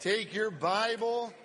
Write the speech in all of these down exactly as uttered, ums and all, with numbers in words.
Take your Bible,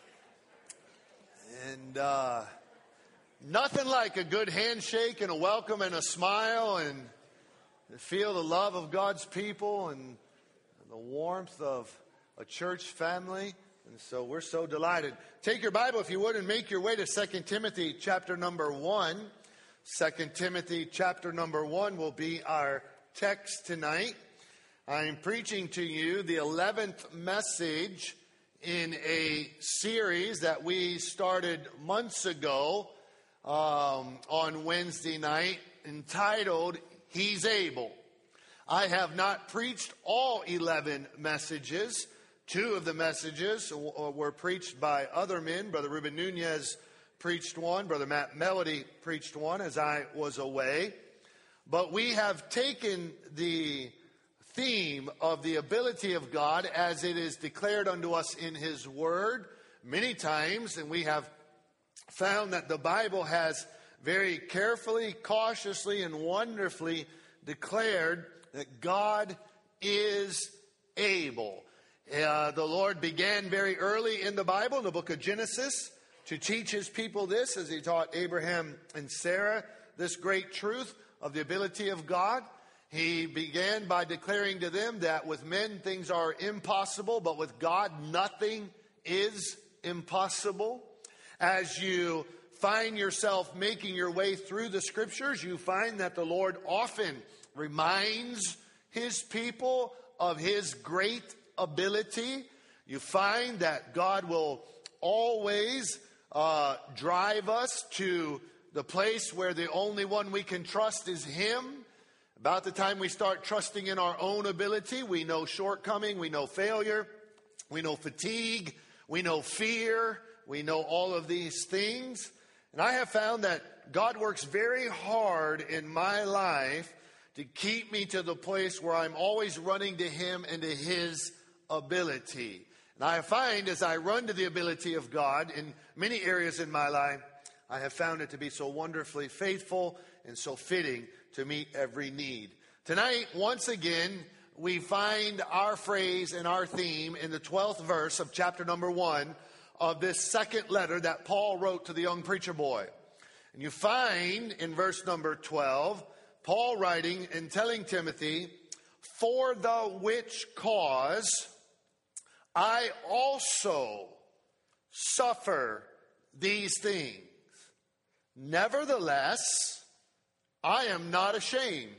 and uh, nothing like a good handshake and a welcome and a smile and feel the love of God's people and the warmth of a church family. And so we're so delighted. Take your Bible, if you would, and make your way to Second Timothy chapter number one. Second Timothy chapter number one will be our text tonight. I'm preaching to you the eleventh message in a series that we started months ago um, on Wednesday night entitled, He's Able. I have not preached all eleven messages. Two of the messages were preached by other men. Brother Ruben Nunez preached one. Brother Matt Melody preached one as I was away. But we have taken the theme of the ability of God as it is declared unto us in His Word many times, and we have found that the Bible has very carefully, cautiously, and wonderfully declared that God is able. Uh, the Lord began very early in the Bible, in the book of Genesis, to teach His people this, as He taught Abraham and Sarah this great truth of the ability of God. He began by declaring to them that with men things are impossible, but with God nothing is impossible. As you find yourself making your way through the scriptures, you find that the Lord often reminds His people of His great ability. You find that God will always uh, drive us to the place where the only one we can trust is Him. About the time we start trusting in our own ability, we know shortcoming, we know failure, we know fatigue, we know fear, we know all of these things. And I have found that God works very hard in my life to keep me to the place where I'm always running to Him and to His ability. And I find as I run to the ability of God in many areas in my life, I have found it to be so wonderfully faithful and so fitting to meet every need. Tonight, once again, we find our phrase and our theme in the twelfth verse of chapter number one of this second letter that Paul wrote to the young preacher boy. And you find in verse number twelve, Paul writing and telling Timothy, for the which cause I also suffer these things. Nevertheless, I am not ashamed,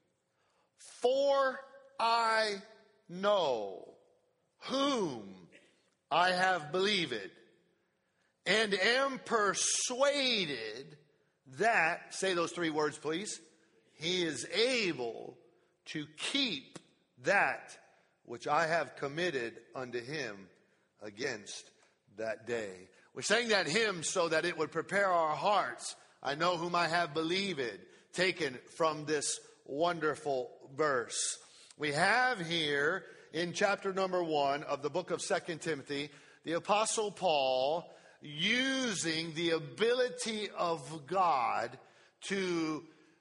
for I know whom I have believed, and am persuaded that, say those three words please, He is able to keep that which I have committed unto Him against that day. We're saying that hymn so that it would prepare our hearts. I know whom I have believed, taken from this wonderful verse. We have here in chapter number one of the book of Second Timothy, the Apostle Paul using the ability of God to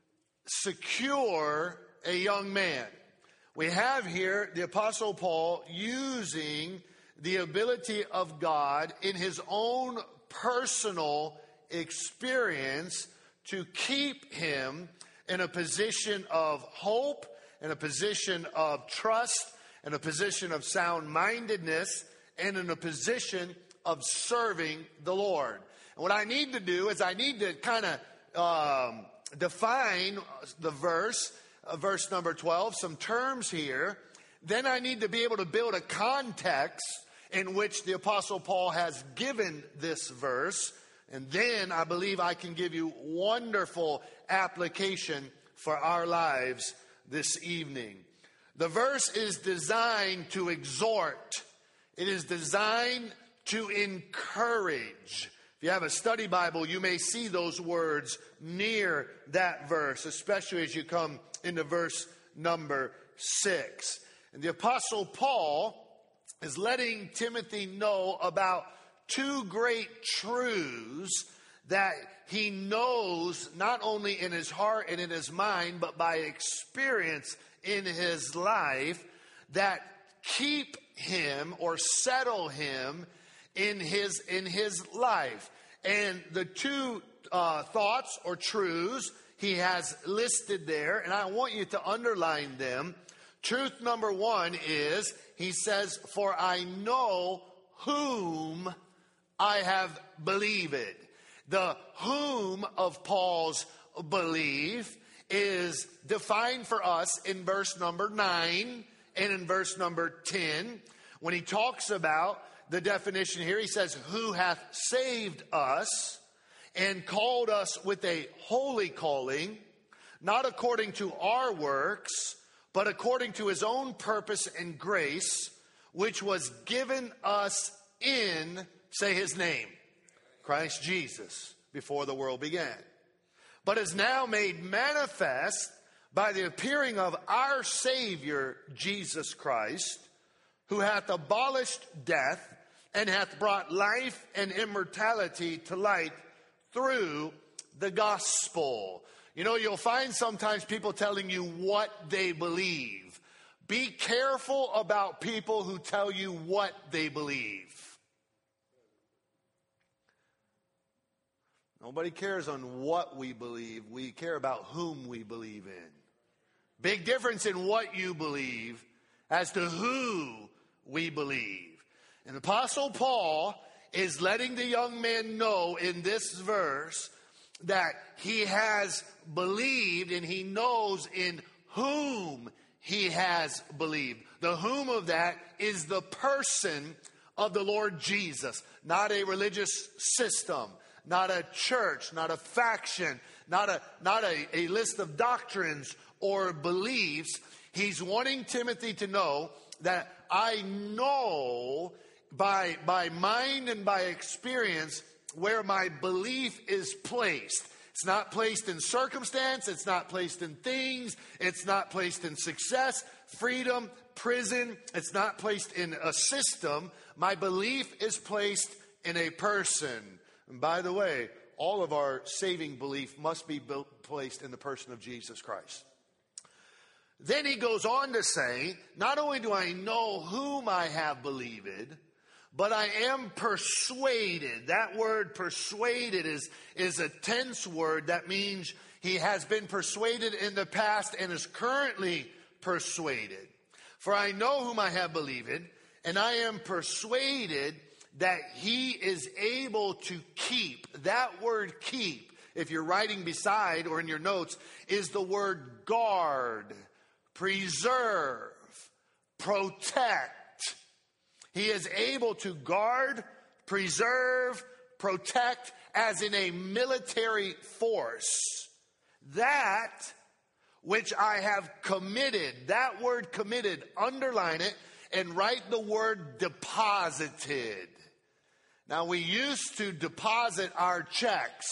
secure a young man. We have here the Apostle Paul using the ability of God in his own personal experience to keep him in a position of hope, in a position of trust, in a position of sound-mindedness, and in a position of serving the Lord. And what I need to do is I need to kind of um, define the verse, uh, verse number twelve, some terms here. Then I need to be able to build a context in which the Apostle Paul has given this verse. And then I believe I can give you wonderful application for our lives this evening. The verse is designed to exhort. It is designed to encourage. If you have a study Bible, you may see those words near that verse, especially as you come into verse number six. And the Apostle Paul is letting Timothy know about two great truths that he knows not only in his heart and in his mind, but by experience in his life, that keep him or settle him in his, in his life. And the two uh, thoughts or truths he has listed there, and I want you to underline them. Truth number one is, he says, for I know whom I have believed. The whom of Paul's belief is defined for us in verse number nine and in verse number ten. When he talks about the definition here, he says, who hath saved us and called us with a holy calling, not according to our works, but according to his own purpose and grace, which was given us in, say his name, Christ Jesus, before the world began, but is now made manifest by the appearing of our Savior, Jesus Christ, who hath abolished death and hath brought life and immortality to light through the gospel. You know, you'll find sometimes people telling you what they believe. Be careful about people who tell you what they believe. Nobody cares on what we believe. We care about whom we believe in. Big difference in what you believe as to who we believe. And Apostle Paul is letting the young man know in this verse that he has believed and he knows in whom he has believed. The whom of that is the person of the Lord Jesus, not a religious system, not a church, not a faction, not a, not a, a list of doctrines or beliefs. He's wanting Timothy to know that I know by, by mind and by experience where my belief is placed. It's not placed in circumstance. It's not placed in things. It's not placed in success, freedom, prison. It's not placed in a system. My belief is placed in a person. And by the way, all of our saving belief must be built, placed in the person of Jesus Christ. Then he goes on to say, not only do I know whom I have believed, but I am persuaded. That word persuaded is, is a tense word. That means he has been persuaded in the past and is currently persuaded. For I know whom I have believed, and I am persuaded that he is able to keep. That word keep, if you're writing beside or in your notes, is the word guard, preserve, protect. He is able to guard, preserve, protect, as in a military force, that which I have committed. That word committed, underline it and write the word deposited. Now, we used to deposit our checks.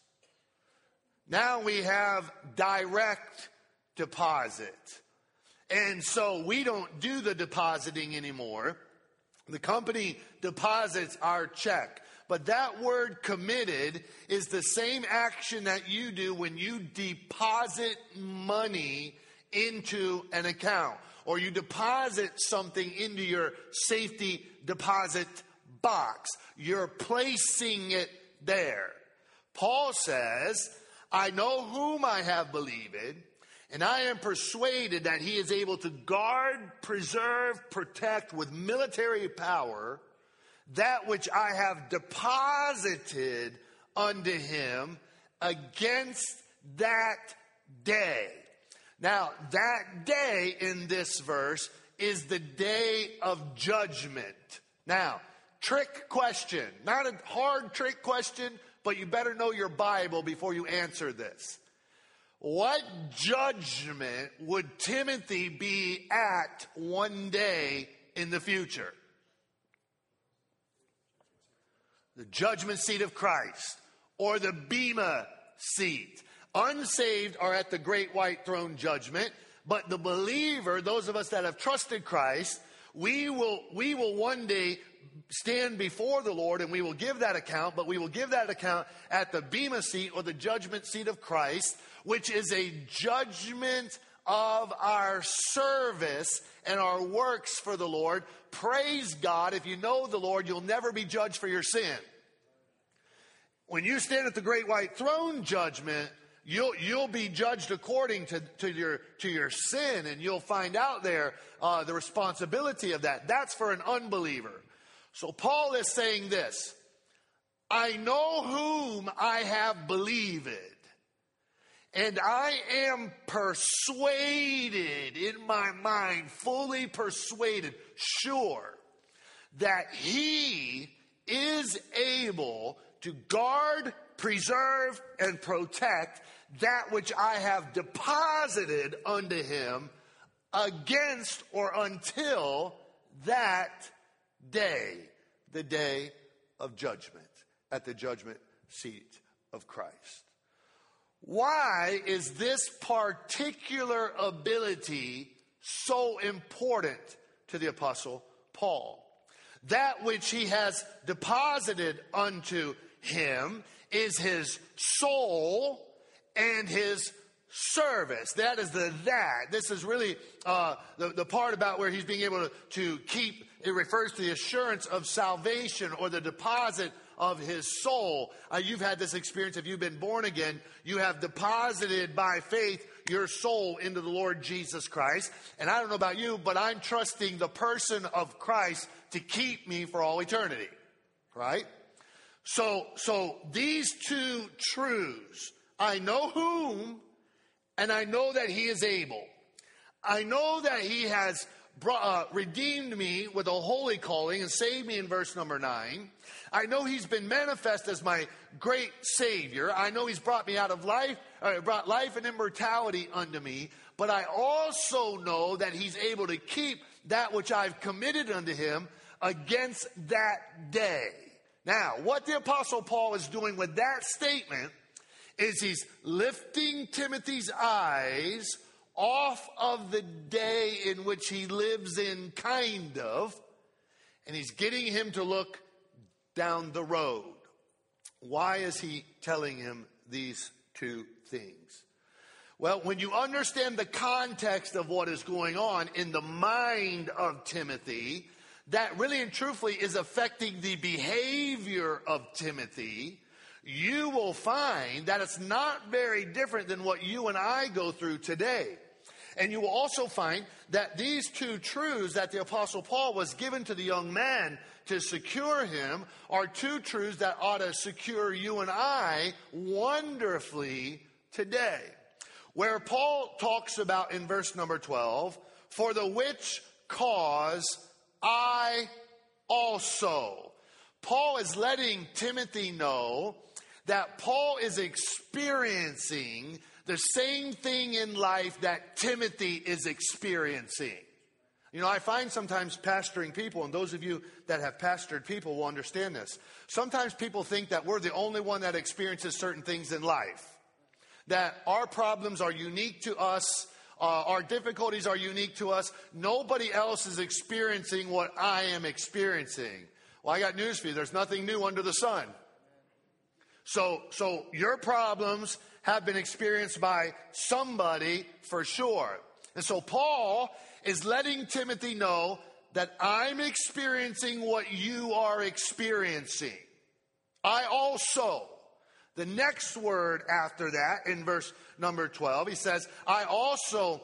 Now we have direct deposit. And so we don't do the depositing anymore. The company deposits our check. But that word committed is the same action that you do when you deposit money into an account, or you deposit something into your safety deposit box. You're placing it there. Paul says, I know whom I have believed, and I am persuaded that he is able to guard, preserve, protect with military power that which I have deposited unto him against that day. Now, that day in this verse is the day of judgment. Now, trick question. Not a hard trick question, but you better know your Bible before you answer this. What judgment would Timothy be at one day in the future? The judgment seat of Christ, or the Bema seat. Unsaved are at the great white throne judgment, but the believer, those of us that have trusted Christ, we will, we will one day stand before the Lord and we will give that account, but we will give that account at the Bema seat, or the judgment seat of Christ, which is a judgment of our service and our works for the Lord. Praise God. If you know the Lord, you'll never be judged for your sin. When you stand at the great white throne judgment, you'll you'll be judged according to, to your to your sin, and you'll find out there uh, the responsibility of that. That's for an unbeliever. So Paul is saying this: I know whom I have believed, and I am persuaded in my mind, fully persuaded, sure, that he is able to guard, preserve, and protect that which I have deposited unto him against or until that day, the day of judgment, at the judgment seat of Christ. Why is this particular ability so important to the Apostle Paul? That which he has deposited unto him is his soul and his service. That is the that. This is really uh, the, the part about where he's being able to, to keep, it refers to the assurance of salvation or the deposit of his soul. Uh, you've had this experience. If you've been born again, you have deposited by faith your soul into the Lord Jesus Christ. And I don't know about you, but I'm trusting the person of Christ to keep me for all eternity. Right? So, so these two truths, I know whom, and I know that he is able. I know that he has brought, uh, redeemed me with a holy calling and saved me in verse number nine. I know he's been manifest as my great Savior. I know he's brought me out of life, uh, brought life and immortality unto me. But I also know that he's able to keep that which I've committed unto him against that day. Now, what the Apostle Paul is doing with that statement is he's lifting Timothy's eyes off of the day in which he lives in, kind of, and he's getting him to look down the road. Why is he telling him these two things? Well, when you understand the context of what is going on in the mind of Timothy, that really and truthfully is affecting the behavior of Timothy, you will find that it's not very different than what you and I go through today. And you will also find that these two truths that the Apostle Paul was given to the young man to secure him are two truths that ought to secure you and I wonderfully today. Where Paul talks about in verse number twelve, for the which cause I also. Paul is letting Timothy know that Paul is experiencing the same thing in life that Timothy is experiencing. You know, I find sometimes pastoring people, and those of you that have pastored people will understand this. Sometimes people think that we're the only one that experiences certain things in life. That our problems are unique to us. Uh, our difficulties are unique to us. Nobody else is experiencing what I am experiencing. Well, I got news for you. There's nothing new under the sun. So, so your problems have been experienced by somebody for sure. And so Paul is letting Timothy know that I'm experiencing what you are experiencing. I also. The next word after that, in verse number twelve, he says, I also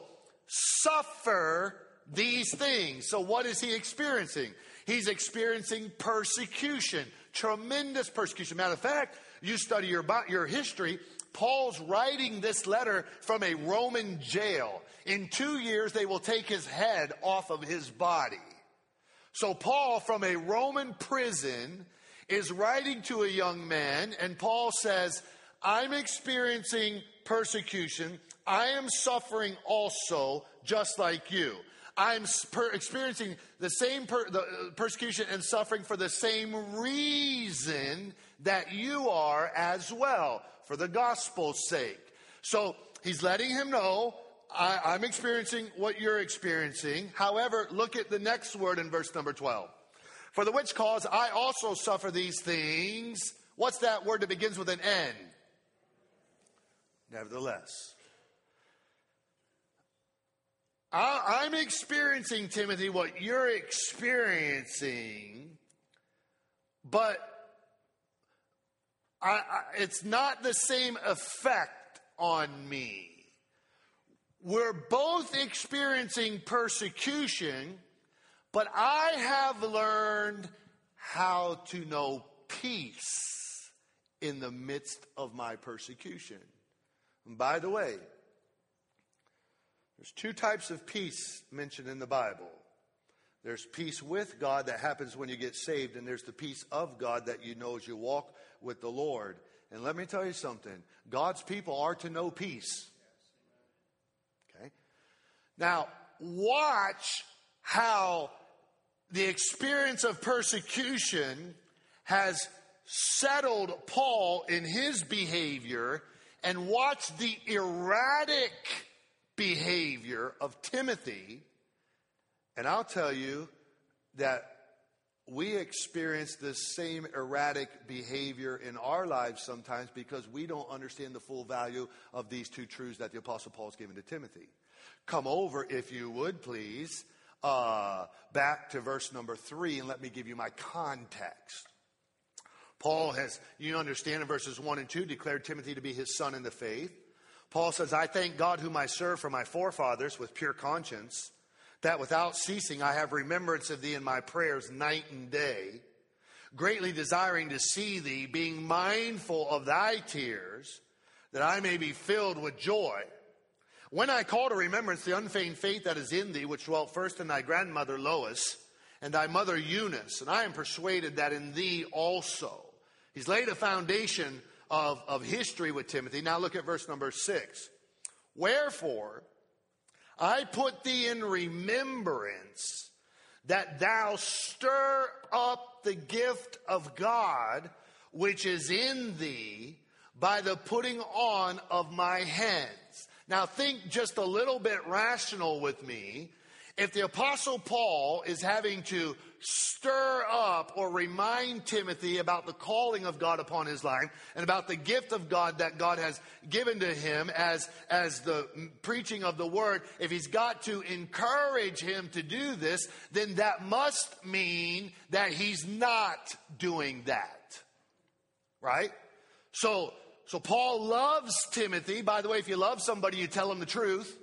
suffer these things. So what is he experiencing? He's experiencing persecution, tremendous persecution. Matter of fact, you study your, your history, Paul's writing this letter from a Roman jail. In two years, they will take his head off of his body. So Paul, from a Roman prison, is writing to a young man, and Paul says, I'm experiencing persecution. I am suffering also, just like you. I'm per- experiencing the same per- the, uh, persecution and suffering for the same reason that you are as well, for the gospel's sake. So he's letting him know, I- I'm experiencing what you're experiencing. However, look at the next word in verse number twelve. For the which cause I also suffer these things. What's that word that begins with an N? Nevertheless. I, I'm experiencing, Timothy, what you're experiencing, but I, I, it's not the same effect on me. We're both experiencing persecution, but I have learned how to know peace in the midst of my persecution. And by the way, there's two types of peace mentioned in the Bible. There's peace with God that happens when you get saved, and there's the peace of God that you know as you walk with the Lord. And let me tell you something. God's people are to know peace. Okay? Now, watch how the experience of persecution has settled Paul in his behavior, and watch the erratic behavior of Timothy. And I'll tell you that we experience this same erratic behavior in our lives sometimes because we don't understand the full value of these two truths that the Apostle Paul has given to Timothy. Come over, if you would, please, uh, back to verse number three, and let me give you my context. Paul has, you understand, in verses one and two, declared Timothy to be his son in the faith. Paul says, I thank God whom I serve for my forefathers with pure conscience, that without ceasing I have remembrance of thee in my prayers night and day, greatly desiring to see thee, being mindful of thy tears, that I may be filled with joy. When I call to remembrance the unfeigned faith that is in thee, which dwelt first in thy grandmother Lois, and thy mother Eunice, and I am persuaded that in thee also. He's laid a foundation of, of history with Timothy. Now look at verse number six. Wherefore, I put thee in remembrance that thou stir up the gift of God which is in thee by the putting on of my hands. Now think just a little bit rational with me. If the Apostle Paul is having to stir up or remind Timothy about the calling of God upon his life and about the gift of God that God has given to him as, as the preaching of the word, if he's got to encourage him to do this, then that must mean that he's not doing that. Right? So, so Paul loves Timothy. By the way, if you love somebody, you tell them the truth.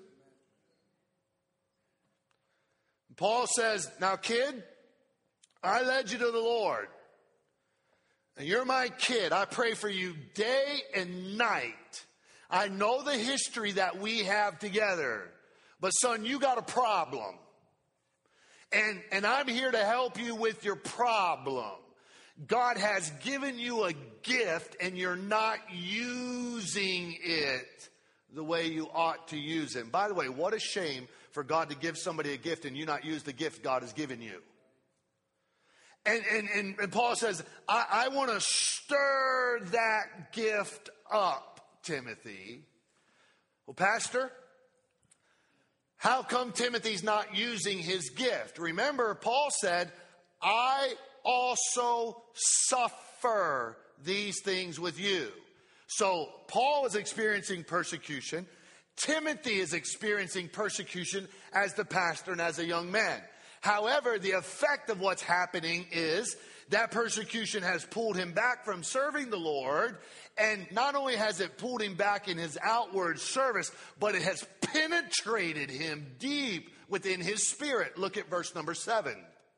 Paul says, now kid, I led you to the Lord. And you're my kid. I pray for you day and night. I know the history that we have together. But son, you got a problem. And, and I'm here to help you with your problem. God has given you a gift and you're not using it the way you ought to use it. And by the way, what a shame for God to give somebody a gift and you not use the gift God has given you. And, and, and, and Paul says, I, I want to stir that gift up, Timothy. Well, Pastor, how come Timothy's not using his gift? Remember, Paul said, I also suffer these things with you. So Paul is experiencing persecution. Timothy is experiencing persecution as the pastor and as a young man. However, the effect of what's happening is that persecution has pulled him back from serving the Lord. And not only has it pulled him back in his outward service, but it has penetrated him deep within his spirit. Look at verse number seven.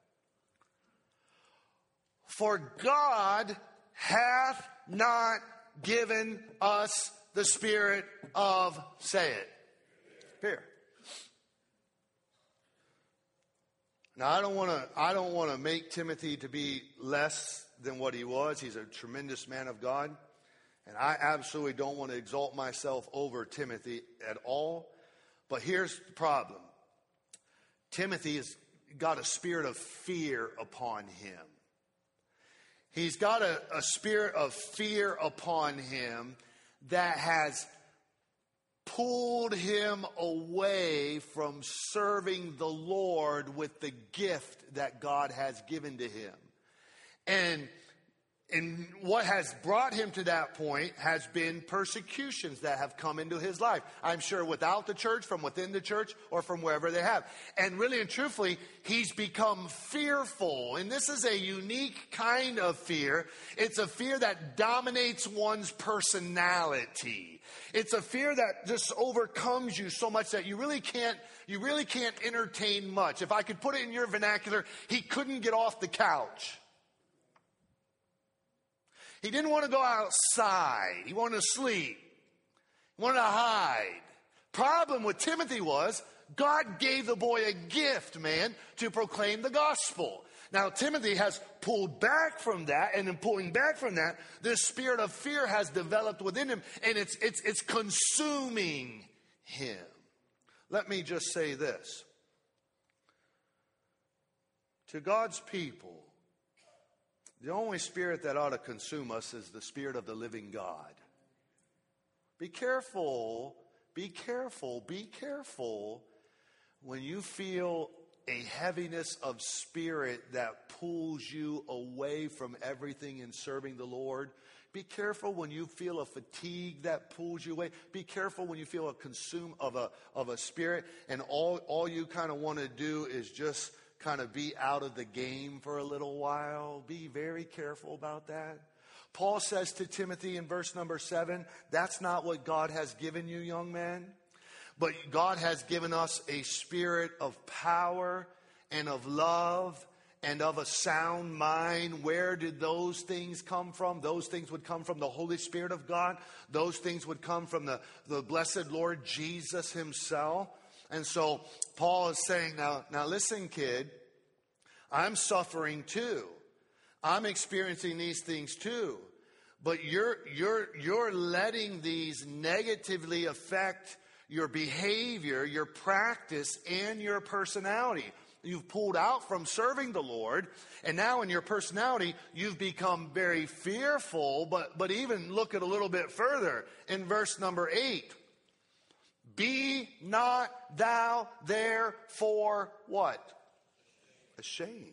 For God hath not given us the spirit of, say it, fear. Now, I don't want to I don't want to make Timothy to be less than what he was. He's a tremendous man of God. And I absolutely don't want to exalt myself over Timothy at all. But here's the problem. Timothy has got a spirit of fear upon him. He's got a, a spirit of fear upon him that has pulled him away from serving the Lord with the gift that God has given to him. And And what has brought him to that point has been persecutions that have come into his life. I'm sure without the church, from within the church, or from wherever they have. And really and truthfully, he's become fearful. And this is a unique kind of fear. It's a fear that dominates one's personality. It's a fear that just overcomes you so much that you really can't, you really can't entertain much. If I could put it in your vernacular, he couldn't get off the couch. He didn't want to go outside. He wanted to sleep. He wanted to hide. Problem with Timothy was God gave the boy a gift, man, to proclaim the gospel. Now, Timothy has pulled back from that, and in pulling back from that, this spirit of fear has developed within him, and it's, it's, it's consuming him. Let me just say this. To God's people, the only spirit that ought to consume us is the Spirit of the living God. Be careful, be careful, be careful when you feel a heaviness of spirit that pulls you away from everything in serving the Lord. Be careful when you feel a fatigue that pulls you away. Be careful when you feel a consume of a, of a spirit and all, all you kind of want to do is just kind of be out of the game for a little while. Be very careful about that. Paul says to Timothy in verse number seven, that's not what God has given you, young man. But God has given us a spirit of power and of love and of a sound mind. Where did those things come from? Those things would come from the Holy Spirit of God. Those things would come from the, the blessed Lord Jesus himself. And so Paul is saying, now, now listen, kid, I'm suffering too. I'm experiencing these things too. But you're, you're, you're letting these negatively affect your behavior, your practice, and your personality. You've pulled out from serving the Lord, and now in your personality, you've become very fearful. But, but even look at a little bit further in verse number eight. Be not thou therefore what? Ashamed.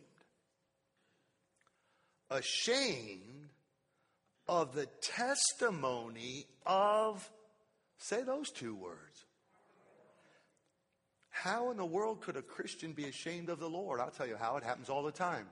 Ashamed of the testimony of, say those two words. How in the world could a Christian be ashamed of the Lord? I'll tell you how. It happens all the time.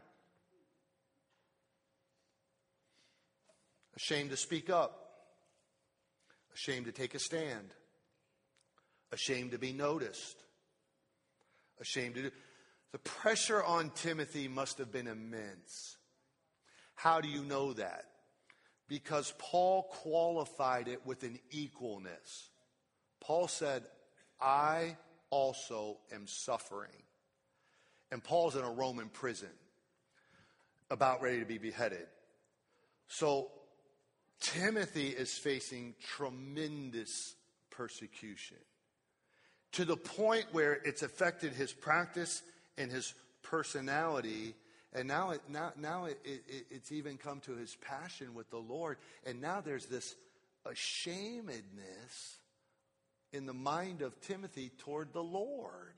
Ashamed to speak up. Ashamed to take a stand. Ashamed to be noticed. Ashamed to do. The pressure on Timothy must have been immense. How do you know that? Because Paul qualified it with an equalness. Paul said, I also am suffering. And Paul's in a Roman prison, about ready to be beheaded. So Timothy is facing tremendous persecution, to the point where it's affected his practice and his personality. And now, it, now, now it, it, it's even come to his passion with the Lord. And now there's this ashamedness in the mind of Timothy toward the Lord.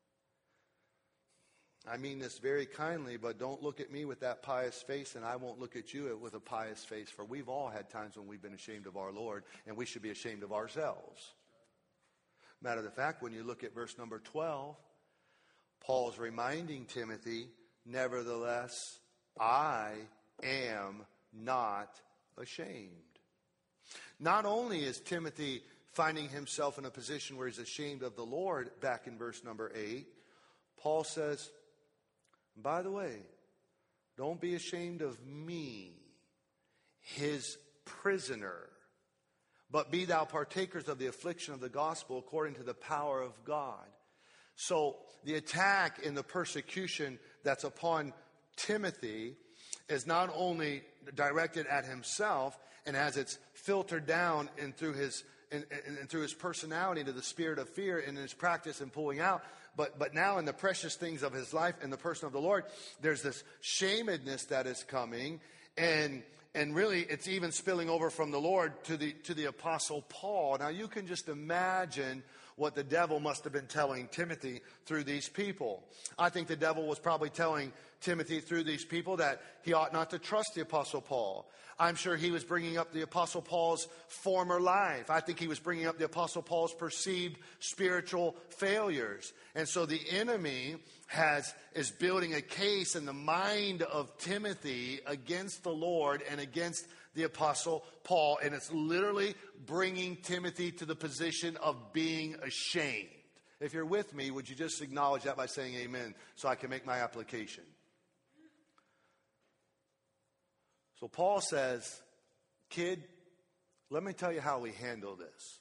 I mean this very kindly, but don't look at me with that pious face, and I won't look at you with a pious face. For we've all had times when we've been ashamed of our Lord, and we should be ashamed of ourselves. Matter of fact, when you look at verse number twelve, Paul's reminding Timothy, nevertheless, I am not ashamed. Not only is Timothy finding himself in a position where he's ashamed of the Lord, back in verse number eight, Paul says, by the way, don't be ashamed of me, his prisoner, but be thou partakers of the affliction of the gospel according to the power of God. So the attack and the persecution that's upon Timothy is not only directed at himself, and as it's filtered down and through his and, and, and through his personality to the spirit of fear in his practice and pulling out, but but now in the precious things of his life and the person of the Lord, there's this shamedness that is coming, and and really it's even spilling over from the Lord to the to the Apostle Paul. Now you can just imagine what the devil must have been telling Timothy through these people. I think the devil was probably telling Timothy through these people that he ought not to trust the Apostle Paul. I'm sure he was bringing up the Apostle Paul's former life. I think he was bringing up the Apostle Paul's perceived spiritual failures. And so the enemy has is building a case in the mind of Timothy against the Lord and against the Apostle Paul. And it's literally bringing Timothy to the position of being ashamed. If you're with me, would you just acknowledge that by saying amen so I can make my application? So Paul says, kid, let me tell you how we handle this.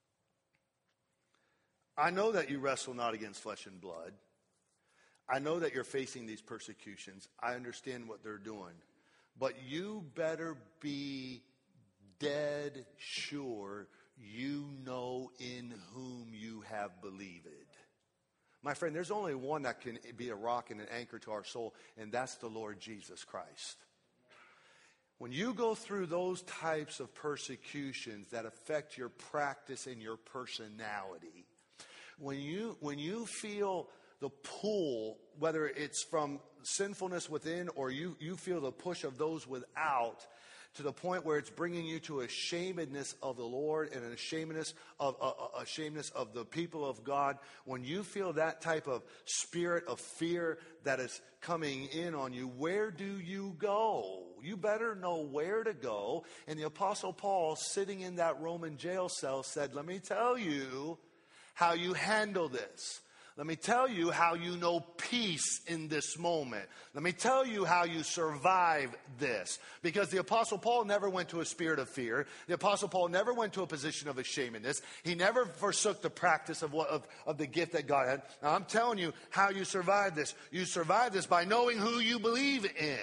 I know that you wrestle not against flesh and blood. I know that you're facing these persecutions. I understand what they're doing. But you better be dead sure you know in whom you have believed. My friend, there's only one that can be a rock and an anchor to our soul, and that's the Lord Jesus Christ. When you go through those types of persecutions that affect your practice and your personality, when you when you feel the pull, whether it's from sinfulness within or you, you feel the push of those without, to the point where it's bringing you to a shamedness of the Lord and a shamedness of a, a shamedness of the people of God, when you feel that type of spirit of fear that is coming in on you, where do you go? You better know where to go. And the Apostle Paul, sitting in that Roman jail cell, said, let me tell you how you handle this. Let me tell you how you know peace in this moment. Let me tell you how you survive this. Because the Apostle Paul never went to a spirit of fear. The Apostle Paul never went to a position of ashamedness. He never forsook the practice of, what, of, of the gift that God had. Now, I'm telling you how you survive this. You survive this by knowing who you believe in.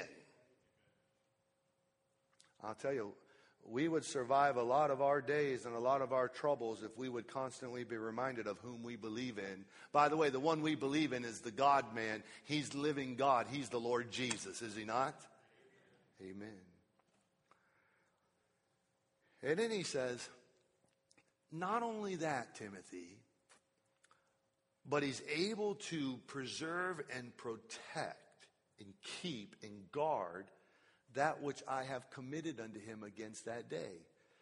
I'll tell you, we would survive a lot of our days and a lot of our troubles if we would constantly be reminded of whom we believe in. By the way, the one we believe in is the God-man. He's living God. He's the Lord Jesus, is he not? Amen. And then he says, not only that, Timothy, but he's able to preserve and protect and keep and guard that which I have committed unto him against that day.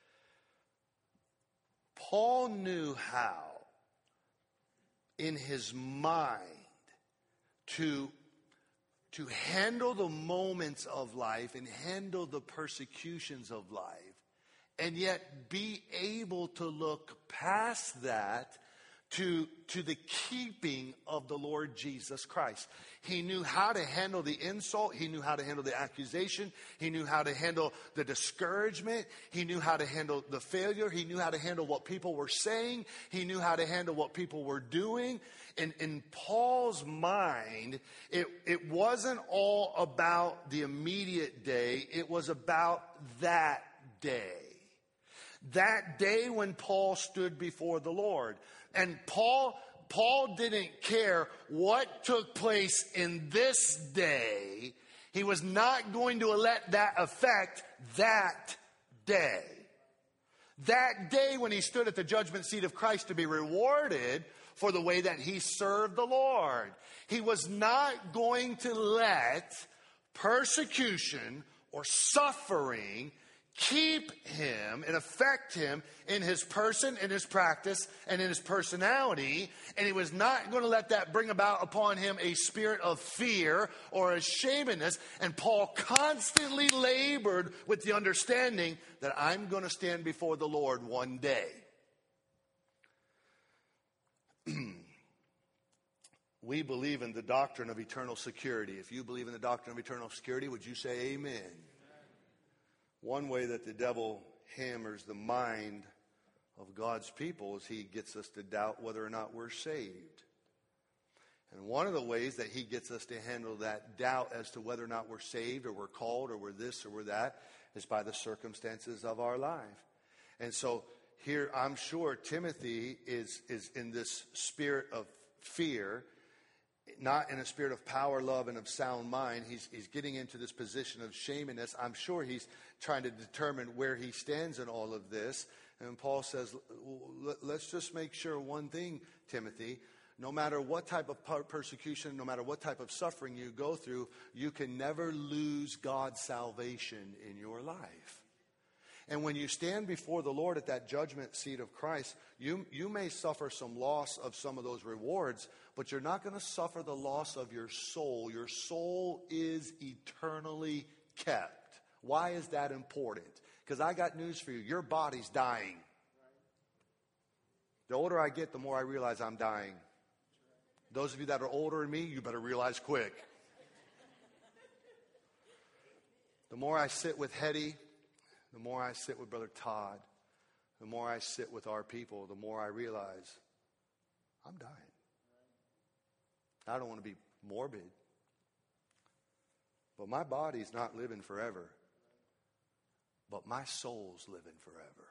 Paul knew how, in his mind, to, to handle the moments of life and handle the persecutions of life, and yet be able to look past that to, to the keeping of the Lord Jesus Christ. He knew how to handle the insult. He knew how to handle the accusation. He knew how to handle the discouragement. He knew how to handle the failure. He knew how to handle what people were saying. He knew how to handle what people were doing. And in Paul's mind, it, it wasn't all about the immediate day. It was about that day. That day when Paul stood before the Lord. And Paul, Paul didn't care what took place in this day. He was not going to let that affect that day. That day when he stood at the judgment seat of Christ to be rewarded for the way that he served the Lord. He was not going to let persecution or suffering keep him and affect him in his person, in his practice, and in his personality. And he was not going to let that bring about upon him a spirit of fear or a shamedness. And Paul constantly labored with the understanding that I'm going to stand before the Lord one day. We believe in the doctrine of eternal security. If you believe in the doctrine of eternal security, would you say amen? One way that the devil hammers the mind of God's people is he gets us to doubt whether or not we're saved. And one of the ways that he gets us to handle that doubt as to whether or not we're saved or we're called or we're this or we're that is by the circumstances of our life. And so here I'm sure Timothy is, is in this spirit of fear, not in a spirit of power, love, and of sound mind. He's, he's getting into this position of shamedness. I'm sure he's trying to determine where he stands in all of this. And Paul says, let's just make sure one thing, Timothy. No matter what type of persecution, no matter what type of suffering you go through, you can never lose God's salvation in your life. And when you stand before the Lord at that judgment seat of Christ, you, you may suffer some loss of some of those rewards, but you're not going to suffer the loss of your soul. Your soul is eternally kept. Why is that important? Because I got news for you. Your body's dying. The older I get, the more I realize I'm dying. Those of you that are older than me, you better realize quick. The more I sit with Hetty, the more I sit with Brother Todd, the more I sit with our people, the more I realize I'm dying. I don't want to be morbid, but my body's not living forever, but my soul's living forever.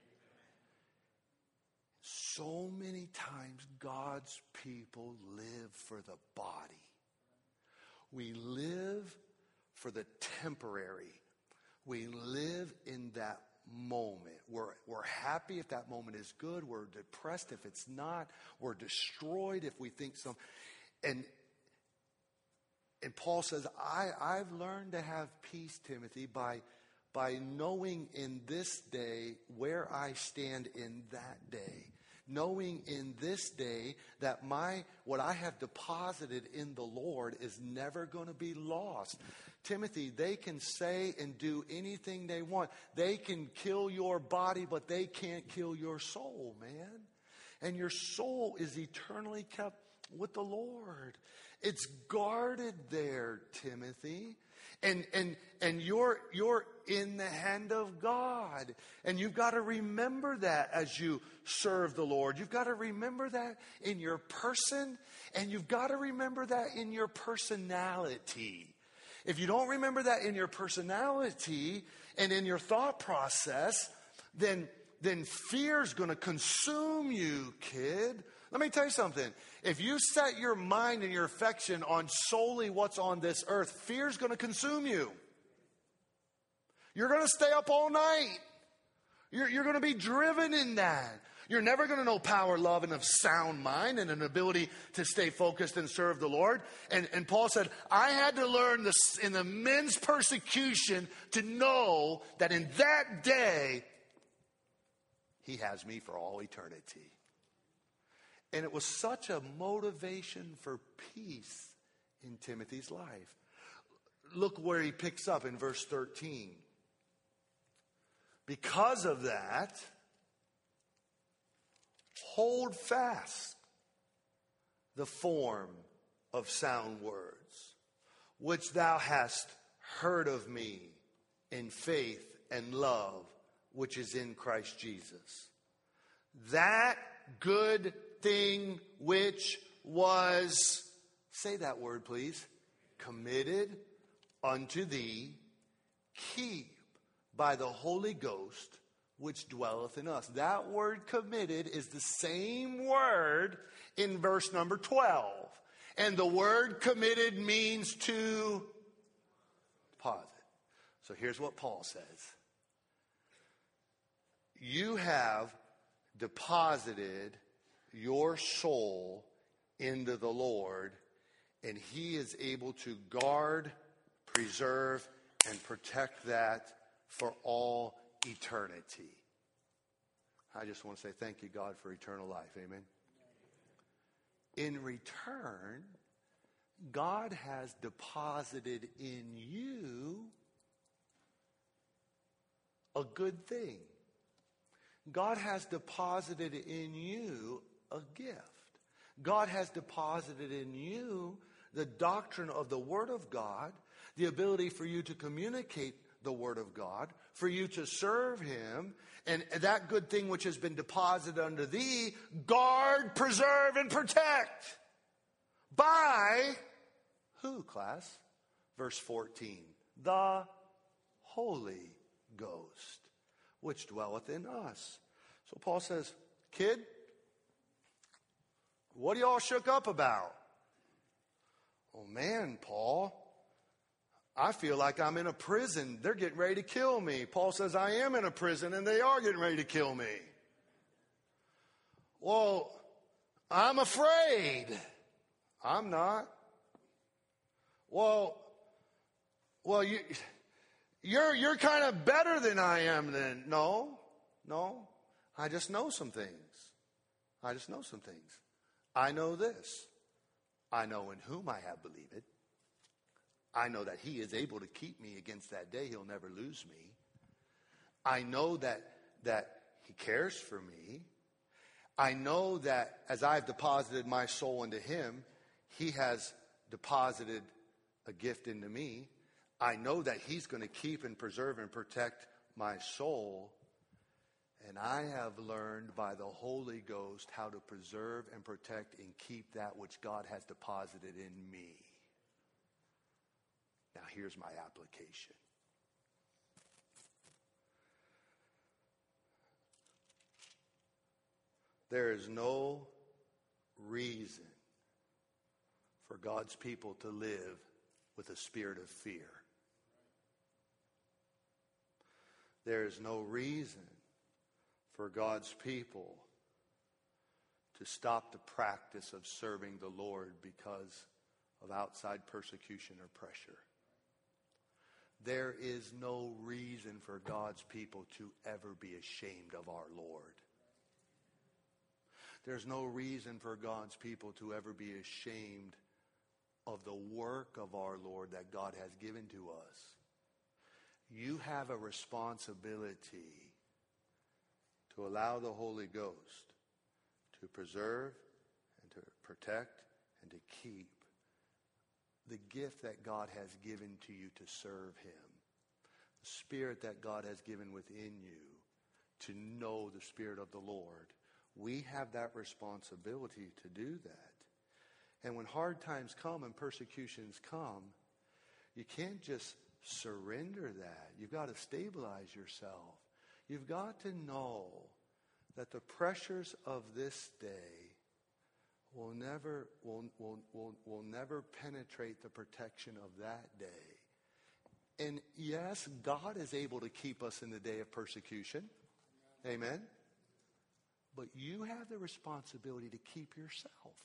So many times God's people live for the body. We live for the temporary. We live in that moment. We're, we're happy if that moment is good. We're depressed if it's not. We're destroyed if we think so. And, and Paul says, I, I've learned to have peace, Timothy, by, by knowing in this day where I stand in that day. Knowing in this day that my what I have deposited in the Lord is never going to be lost. Timothy, they can say and do anything they want. They can kill your body, but they can't kill your soul, man. And your soul is eternally kept with the Lord. It's guarded there, Timothy. And and and you're you're in the hand of God. And you've got to remember that as you serve the Lord. You've got to remember that in your person, and you've got to remember that in your personality. If you don't remember that in your personality and in your thought process, then then fear's going to consume you, kid. Let me tell you something. If you set your mind and your affection on solely what's on this earth, fear's going to consume you. You're going to stay up all night. You're, you're going to be driven in that. You're never going to know power, love, and a sound mind and an ability to stay focused and serve the Lord. And, and Paul said, I had to learn this in the men's persecution to know that in that day, he has me for all eternity. And it was such a motivation for peace in Timothy's life. Look where he picks up in verse thirteen. Because of that, hold fast the form of sound words, which thou hast heard of me in faith and love, which is in Christ Jesus. That good thing which was, say that word please, committed unto thee, keep by the Holy Ghost which dwelleth in us. That word committed is the same word in verse number twelve. And the word committed means to deposit. So here's what Paul says. You have deposited your soul into the Lord, and he is able to guard, preserve, and protect that for all eternity. I just want to say thank you, God, for eternal life. Amen. In return, God has deposited in you a good thing. God has deposited in you a gift. God has deposited in you the doctrine of the Word of God, the ability for you to communicate the Word of God, for you to serve Him, and that good thing which has been deposited unto thee, guard, preserve, and protect. By who, class? Verse fourteen. The Holy Ghost, which dwelleth in us. So Paul says, kid, what are y'all shook up about? Oh man, Paul, I feel like I'm in a prison. They're getting ready to kill me. Paul says I am in a prison and they are getting ready to kill me. Well, I'm afraid. I'm not. Well, well, you, you're, you're kind of better than I am then. No, no. I just know some things. I just know some things. I know this. I know in whom I have believed. I know that he is able to keep me against that day. He'll never lose me. I know that, that he cares for me. I know that as I've deposited my soul into him, he has deposited a gift into me. I know that he's going to keep and preserve and protect my soul. And I have learned by the Holy Ghost how to preserve and protect and keep that which God has deposited in me. Now here's my application. There is no reason for God's people to live with a spirit of fear. There is no reason for God's people to stop the practice of serving the Lord because of outside persecution or pressure. There is no reason for God's people to ever be ashamed of our Lord. There's no reason for God's people to ever be ashamed of the work of our Lord that God has given to us. You have a responsibility to allow the Holy Ghost to preserve and to protect and to keep the gift that God has given to you to serve him. The spirit that God has given within you to know the Spirit of the Lord. We have that responsibility to do that. And when hard times come and persecutions come, you can't just surrender that. You've got to stabilize yourself. You've got to know that the pressures of this day will never, will, will, will, will never penetrate the protection of that day. And yes, God is able to keep us in the day of persecution. Amen. But you have the responsibility to keep yourself.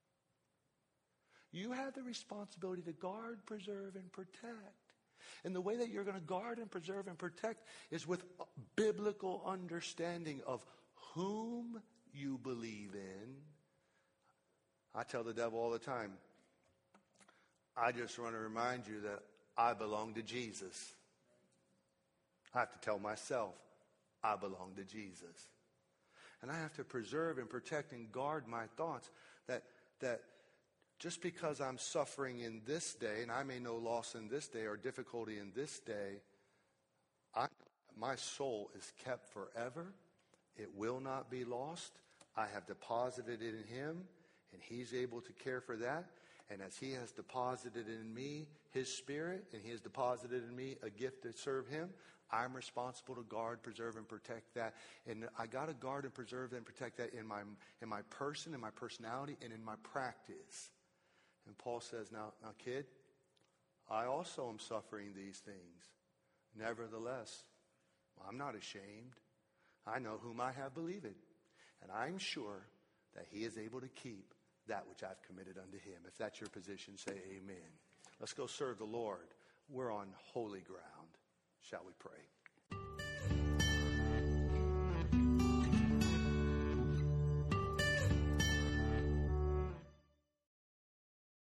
You have the responsibility to guard, preserve, and protect. And the way that you're going to guard and preserve and protect is with biblical understanding of whom you believe in. I tell the devil all the time, I just want to remind you that I belong to Jesus. I have to tell myself, I belong to Jesus. And I have to preserve and protect and guard my thoughts that that just because I'm suffering in this day, and I may know loss in this day or difficulty in this day, I, my soul is kept forever. It will not be lost. I have deposited it in him, and he's able to care for that. And as he has deposited in me his spirit, and he has deposited in me a gift to serve him, I'm responsible to guard, preserve, and protect that. And I got to guard and preserve and protect that in my in my person, in my personality, and in my practice. And Paul says, now, now, kid, I also am suffering these things. Nevertheless, I'm not ashamed. I know whom I have believed, and I'm sure that he is able to keep that which I've committed unto him. If that's your position, say amen. Let's go serve the Lord. We're on holy ground. Shall we pray?